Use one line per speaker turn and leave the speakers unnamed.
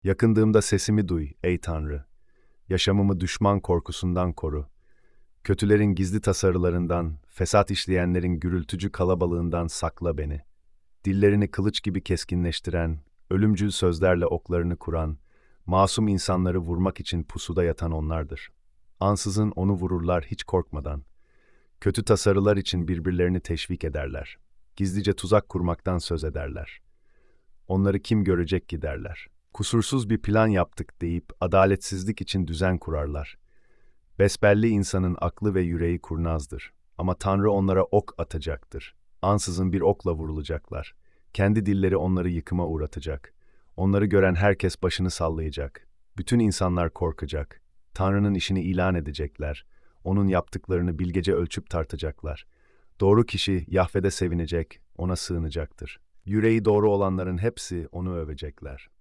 Yakındığımda sesimi duy, ey Tanrı. Yaşamımı düşman korkusundan koru. Kötülerin gizli tasarılarından, fesat işleyenlerin gürültücü kalabalığından sakla beni. Dillerini kılıç gibi keskinleştiren, ölümcül sözlerle oklarını kuran, masum insanları vurmak için pusuda yatan onlardır. Ansızın onu vururlar hiç korkmadan. Kötü tasarılar için birbirlerini teşvik ederler. Gizlice tuzak kurmaktan söz ederler. Onları kim görecek ki derler. Kusursuz bir plan yaptık deyip adaletsizlik için düzen kurarlar. Besbelli insanın aklı ve yüreği kurnazdır. Ama Tanrı onlara ok atacaktır. Ansızın bir okla vurulacaklar. Kendi dilleri onları yıkıma uğratacak. Onları gören herkes başını sallayacak. Bütün insanlar korkacak. Tanrı'nın işini ilan edecekler. Onun yaptıklarını bilgece ölçüp tartacaklar. Doğru kişi Yahve'de sevinecek, ona sığınacaktır. Yüreği doğru olanların hepsi onu övecekler.